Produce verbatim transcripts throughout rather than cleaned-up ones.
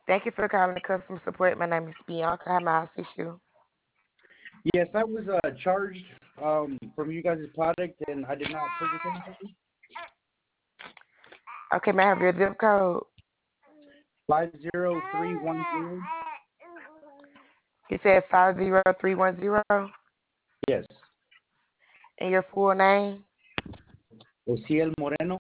Thank you for calling the customer support. My name is Bianca. How may I assist you? Yes, I was uh, charged um, from you guys' product, and I did not purchase anything. Okay, may I have your zip code? Five zero three one zero. You said five zero three one zero. Yes. And your full name? Ociel Moreno.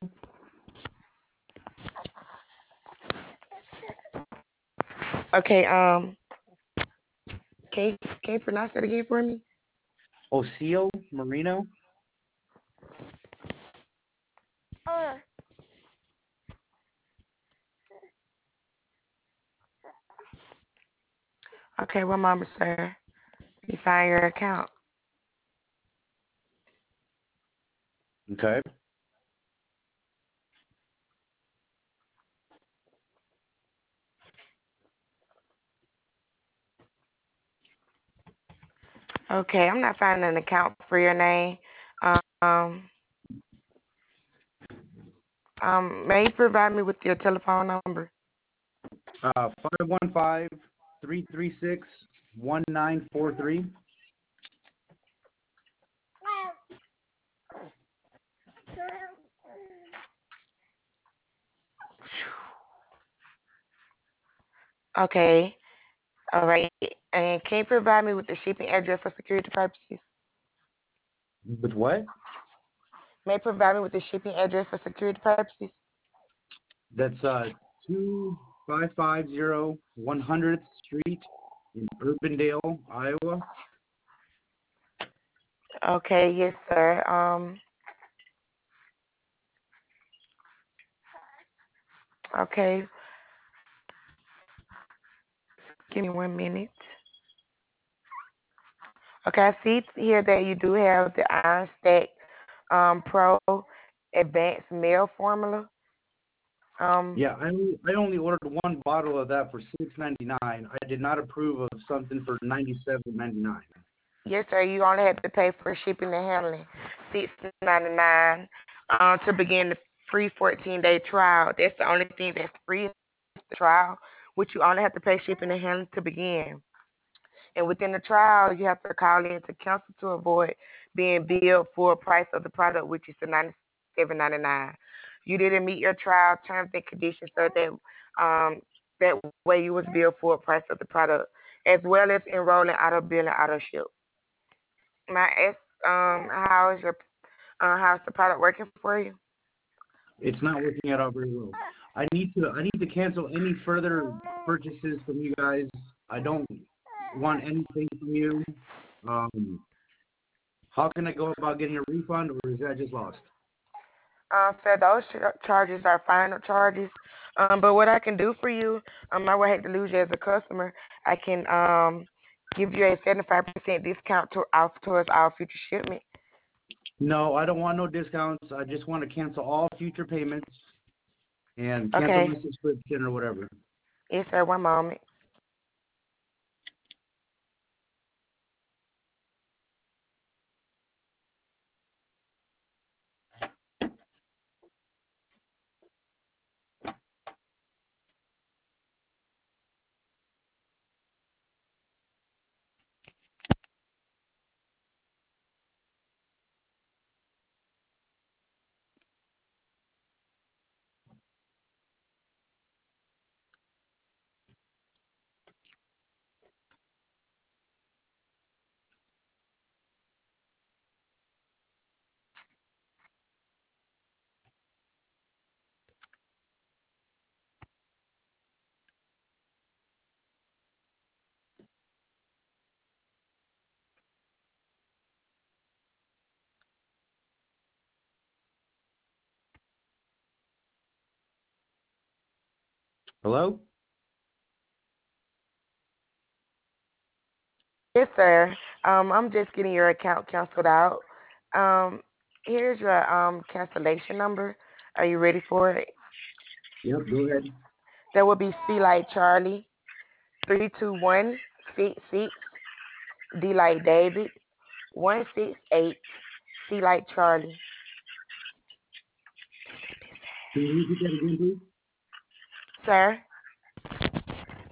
Okay, um, can you, can you pronounce that again for me? Ociel Moreno. Okay, one moment, sir. Let me find your account. Okay. Okay, I'm not finding an account for your name. Um, um, may you provide me with your telephone number? Uh, five one five three three six one nine four three. Okay, all right. And can you provide me with the shipping address for security purposes? With what? May you provide me with the shipping address for security purposes? That's uh two five five zero one hundredth Street in Urbandale, Iowa. Okay, yes, sir. Um, okay, give me one minute. Okay, I see here that you do have the Iron Stack um, Pro Advanced Mail Formula. Um, Yeah, I only, I only ordered one bottle of that for six ninety nine. I did not approve of something for ninety seven ninety nine. yes, sir. You only have to pay for shipping and handling, six ninety nine, uh, to begin the free fourteen day trial. That's the only thing that's free is the trial, which you only have to pay shipping and handling to begin. And within the trial, you have to call in to cancel to avoid being billed for a price of the product, which is the ninety-seven ninety-nine. You didn't meet your trial terms and conditions, so that um that way you was billed for a price of the product, as well as enrolling auto bill and auto ship. My ask um how is your uh, how's the product working for you? It's not working out very well. I need to I need to cancel any further purchases from you guys. I don't want anything from you. Um, how can I go about getting a refund, or is that just lost? Um, so those char- charges are final charges. Um, but what I can do for you, um, I would hate to lose you as a customer. I can um give you a seventy-five percent discount to off towards our future shipment. No, I don't want no discounts. I just want to cancel all future payments and cancel Okay. my subscription or whatever. Yes, sir. One moment. Hello? Yes, sir. Um, I'm just getting your account canceled out. Um, here's your um cancellation number. Are you ready for it? Yep, go ahead. That will be C like Charlie three two one six six D like David one six eight C like Charlie. Can you repeat that again, please? Sir,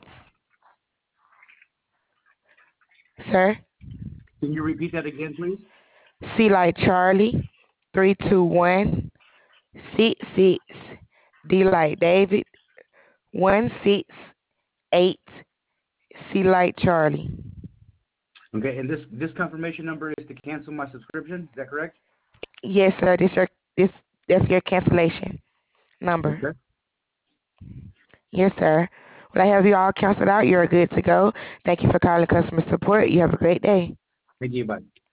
Sir, Can you repeat that again, please? C like Charlie, three two one, six six, D like David, one six eight, C like Charlie. Okay, and this this confirmation number is to cancel my subscription. Is that correct? Yes, sir. This your this that's your cancellation number. Okay. Yes, sir. Well, I have you all canceled out. You're good to go. Thank you for calling customer support. You have a great day. Thank you. Bye.